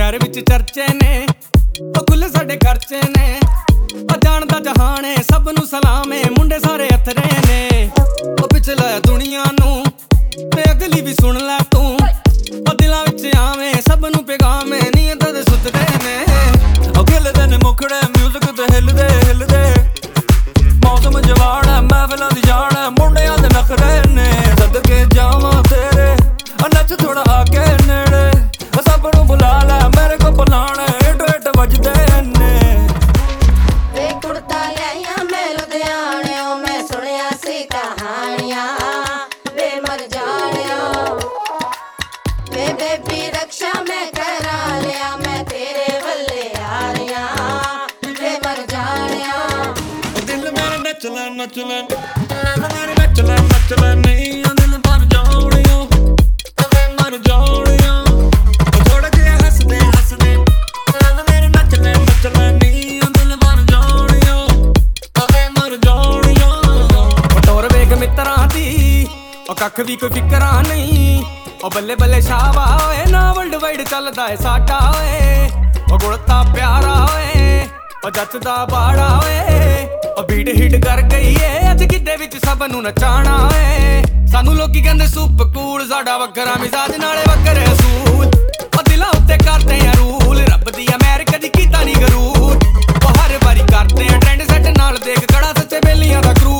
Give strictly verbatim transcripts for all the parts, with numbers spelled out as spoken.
शहर विच चर्चे ने ओ खुले साडे खर्चे ने ओ जानदा जहान है सब नू सलाम है मुंडे सारे अथरे ने ओ पिछला दुनिया नू ते अगली भी सुन लै तू ओ दिलां विच आवे सब नू पैगाम है नींद दे सुतदे ने ओ खिलदे ने मुखड़े म्यूजिक ते हिलदे हिलदे मौसम जवान है महफिलां दी जान है मुंडियां दे नखरे ने सदके जावां तेरे नच थोड़ा आके नेड़े सब नू बुला लै मेरे को बुलाने इट इट वजदे ने वे कुड़ता लिया मैं लुधियाणियों मैं सुनिया सी कहानियां वे मर जानिया वे बेबी रक्षा मैं करा लिया मैं तेरे वल्ले आ रिया वे मर जानिया दिल मेरा नच लै नच लै मेरे नच लै नच लै नहीं दिल मर जानिया वे मर जानिया थोड़ा जिहा हसदे हसदे मेरे नच लै नच लै नहीं दिल मर जानिया वे मर जानिया टोर वेख मित्रां दी ओ कख भी कोई फिकरा नहीं ओ बल्ले बल्ले शावा होए ना वर्ल्ड वाइड चलदा है साडा ओए ओ गुड़ता प्यारा होए ओ जचदा बाड़ा होए ओ बीट हिट कर गई है अज किदे विच सब नू नचाना होए सानू लोकी कहंदे सुप कूल साडा वखरा मिजाज नाले वखरे असूल ओ दिलां उत्ते करदे आ रूल रब दी अमेरिका दी कीता नी गरूर ओ हर वारी करदे आ ट्रेंड सैट नाल देख कड़ा सच्चे बेलियां दा क्रू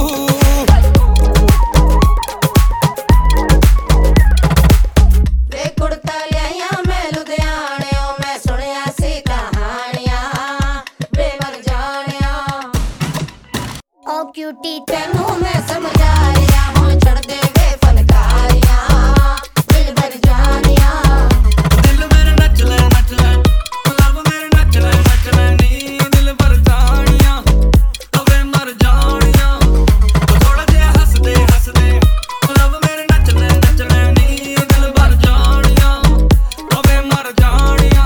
वे कुड़ता लिया मैं लुधियाणियों मैं सुनिया सी कहानियां वे मर जानिया ओ क्यूटी तेनू मैं समझा रिया हुण छड़ दे वे फनकारियां दिल भर जानिया दिल मेरे नच लै नच लै लव मेरे नच लै नच लै नी दिल भर जानिया वे मर जानिया थोड़ा जिहा हसदे हसदे लव मेरे नच लै नच लै नी दिल भर जानिया वे मर जानिया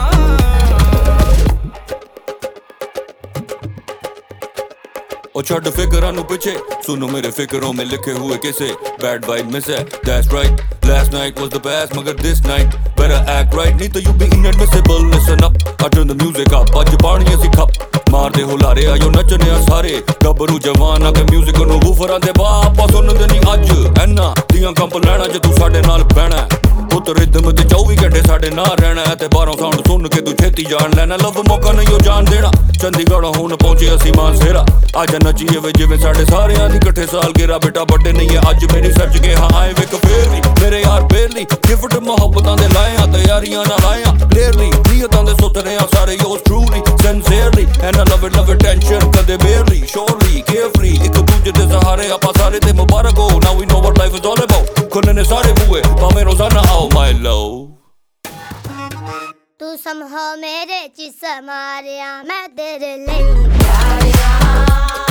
ओ छड़ फिकरां नू पिछे सुनो मेरे फिकरों में लिखे हुए किसे बैड वाइब मिस है that's right last night was the best मगर this night better act right नहीं तो you be inadmissible listen up I turn the music up ਅੱਜ ਪਾਣੀ ਅਸੀਂ ਖੱਪ ਮਾਰਦੇ ਹੁਲਾਰੇ ਆਇਓ ਨੱਚਨੇ ਆ ਸਾਰੇ ਗੱਭਰੂ ਜਵਾਨ ਆ ਕੇ ਮਿਊਜ਼ਿਕ ਨੂੰ ਵੂਫਰਾਂ ਦੇ ਬਾਪਾ ਸੁਣਦੇ ਨਹੀਂ ਅੱਜ ਐਨਾ ਦੀਆਂ ਕੰਪ ਲੈਣਾ ਜੇ ਤੂੰ ਸਾਡੇ ਨਾਲ ਬਹਿਣਾ ਪੁੱਤ ਰਿਦਮ ਤੇ ਚੌਵੀ ਘੰਟੇ ਸਾਡੇ ਨਾਲ ਰਹਿਣਾ ਤੇ ਬਾਹਰੋਂ ਸਾਊਂਡ ਸੁਣ ਕੇ ਤੂੰ ਛੇਤੀ ਜਾਣ ਲੈਣਾ ਲਵ ਮੌਕਾ ਨਹੀਂ ਉਹ ਜਾਣ ਦੇਣਾ ਚੰਡੀਗੜ੍ਹ ਹੁਣ ਪਹੁੰਚੇ ਅਸੀਂ ਮਾਨਸੇਰਾ ਅੱਜ ਨੱਚੀਏ ਵੇ ਜਿਵੇਂ ਸਾਡੇ ਸਾਰਿਆਂ ਦੀ ਇਕੱਠੇ ਸਾਲ ਗੇਰਾ ਬੇਟਾ ਵੱਡੇ ਨਹੀਂ ਹੈ ਅੱਜ ਮੇਰੀ ਸੱਚ ਕੇ ਹਾਂ ਆਏ ਵੇਖ ਫੇਰ ਵੀ ਮੇਰੇ ਯਾਰ ਬੇਰਲੀ ਗਿਫਟ ਮੁਹੱਬਤਾਂ ਦੇ ਲਾਇਆ ਤਿਆਰੀਆਂ ਨਾਲ ਆਇਆ ਕਲੀਅਰਲੀ ਨੀਅਤਾਂ ਦੇ ਸੁਥਰੇ ਆ ਸਾਰੇ yours truly sincerely and I love it love it tension ਕਦੇ ਬੇਰਲੀ ਸ਼ੋਰਲੀ ਕੇਅਰਫ੍ਰੀ ਇੱਕ ਦੂਜੇ ਦੇ ਸਹਾਰੇ ਆਪਾਂ ਸਾਰੇ ਤੇ ਮੁਬਾਰਕ ਹੋ now we know what life is all about ਖੁੱਲ੍ਹੇ ਨੇ ਸਾਰੇ ਬੂਏ ਭਾਵੇਂ ਰੋਜ਼ਾਨਾ ਆਓ ਮਾਈ ਲਵ तू समझो मेरे च समारिया मैं तेरे लिए प्यारियां